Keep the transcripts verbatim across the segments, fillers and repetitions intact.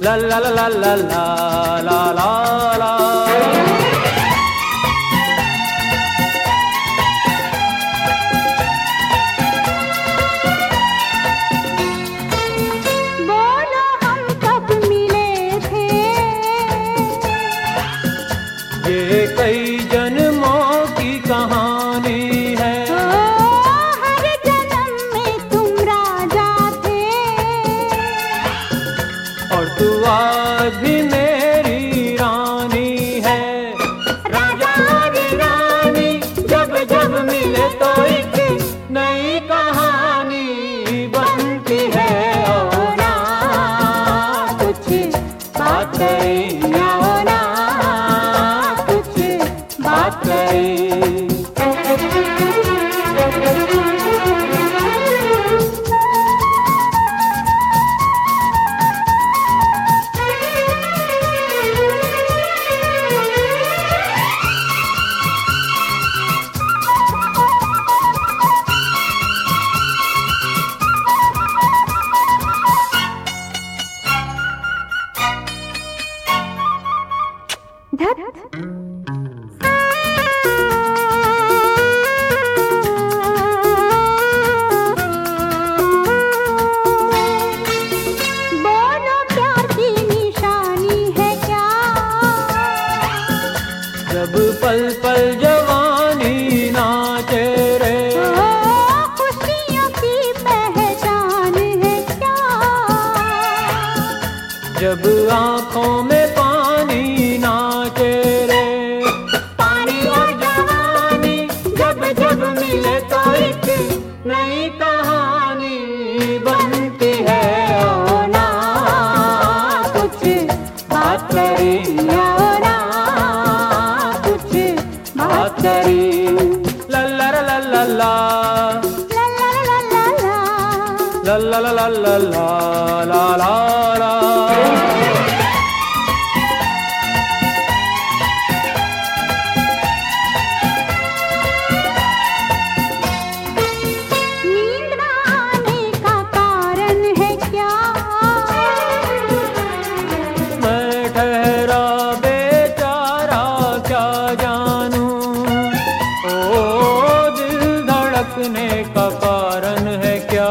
ला ला ला ला ला ला ला ला। बोलो हम कब मिले थे, ये कई जन्मों की कहानी है। ओ हर जन्म में तुम राजा थे, और तू आज भी मेरी रानी है। राजा और रानी जब जब मिले तो एक नई कहानी बनती है। और ना कुछ बात करें, और ना कुछ बात करें। बोलो प्यार की निशानी है क्या, जब पल पल जवानी नाचे रे। ओ खुशियों की पहचान है क्या, जब आँखों में पानी नाचे रे। पानी और जवानी जब जब मिले तो एक नई कहानी बनती है। ओ ना कुछ बात करें, ओ ना कुछ बात करें। ला ला ला ला ला ला ला ला ला ला। ला ला ला ला ला ला ला ला ला। नींद ना आने का कारण है क्या, मैं ठहरा बेचारा क्या जानूं। ओ दिल धड़कने का कारण है क्या।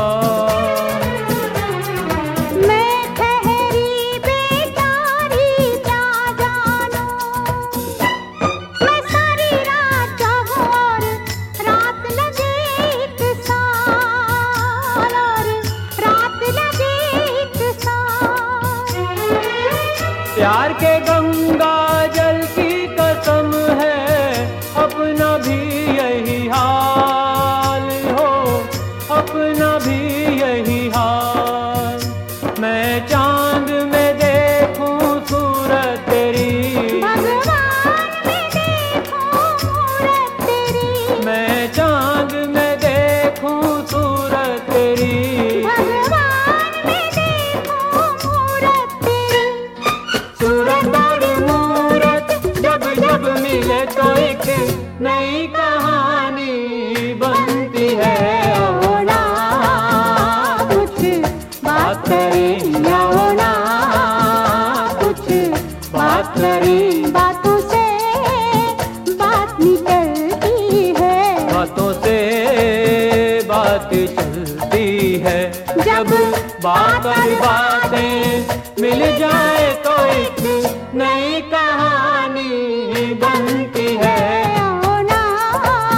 मैं ठहरी बेचारी क्या जानूं। मैं सारी रात जागूं और रात लगे एक साल, और रात लगे एक साल। प्यार के गंगा जल की कसम है, अपना भी यही हाल हो, अपना भी यही हाल। मैं चांद में देखूं सूरत तेरी, भगवान में देखूं मूरत तेरी, मैं चांद में देखूं सूरत तेरी। भगवान में देखूं मूरत तेरी। सूरत और मूरत जब जब मिले तो एक नई कहानी बनती है। ओ ना कुछ बात करें, ओ ना कुछ बात करें। बातों से बात निकलती है, बातों से बात चलती है। जब बात और बातें मिल जाए तो एक नई कहानी बनती है। ओ ना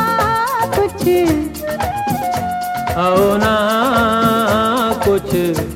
कुछ ओ ना कुछ